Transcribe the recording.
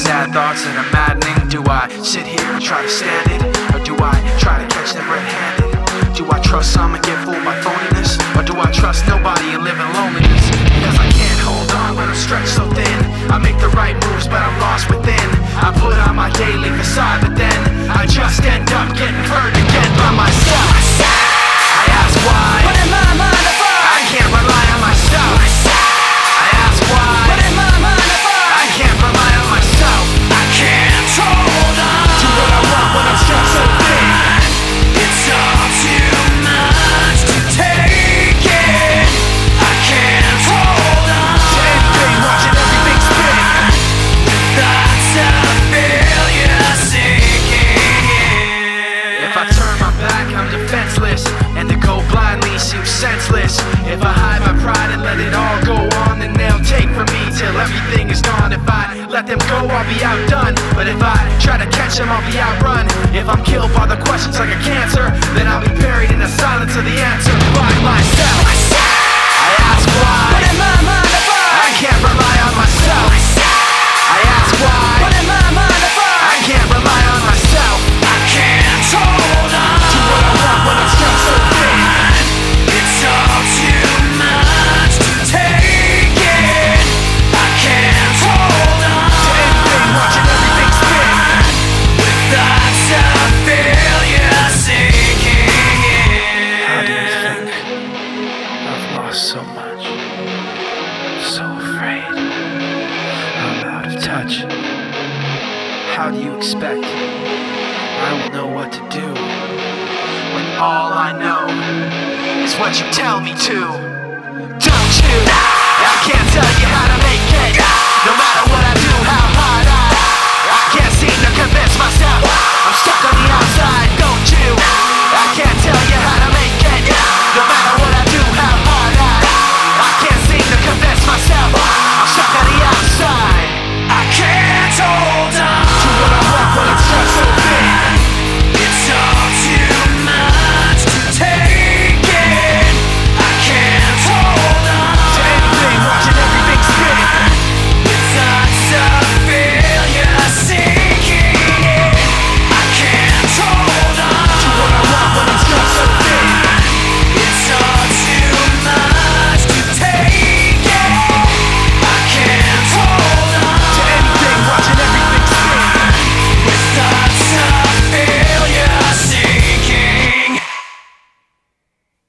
sad thoughts that are maddening? Do I sit here and try to stand it? Or do I try to catch them red-handed? Do I trust some and get fooled by phoniness? Or do I trust nobody and live in loneliness? Because I can't hold on when I'm stretched so thin. I make the right moves but I'm lost within. I put on my daily facade but then I just end up getting hurt again by myself. I ask why, but in my mind I can't rely on myself. I ask why, but in my mind I can't rely on myself. I can't hold on Do what I want when I'm stretched so thin. It's all too much to take in. I can't hold on To anything, watching everything spin. Thoughts of failure sinking in. If I turn my back, I'm defenseless, and to go blindly seems senseless. If I hide my pride and let it all go on, then they'll take from me till everything is gone. If I let them go, I'll be outdone. But if I try to catch them, I'll be outrun. If I'm killed by the questions like a cancer, then I'll be buried in the silence of the answer by myself. I ask why, But in my mind I can't rely on myself. I ask why, But in my mind I can't rely on myself. I can't hold on Do what I want when I'm stretched so thin. It's all too much to take in. I can't hold on To anything, watching everything spin. Thoughts of failure sinking in. How do you think I've lost so much? So afraid I'm out of touch. How do you expect I will know what to do when all I know is what you tell me to? Don't you?